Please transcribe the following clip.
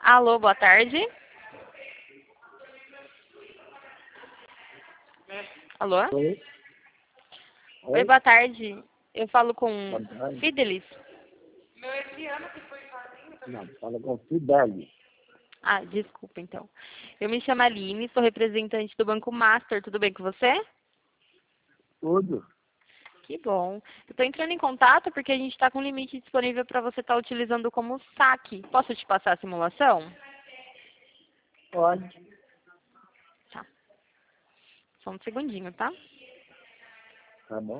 Alô, boa tarde. Alô? Oi? Oi, boa tarde. Eu falo com Boa tarde. Fidelis. Não, fala com Fidelis. Ah, desculpa então. Eu me chamo Aline, sou representante do Banco Master. Tudo bem com você? Tudo? Que bom. Eu estou entrando em contato porque a gente está com um limite disponível para você estar utilizando como saque. Posso te passar a simulação? Pode. Tá. Só um segundinho, tá? Tá bom?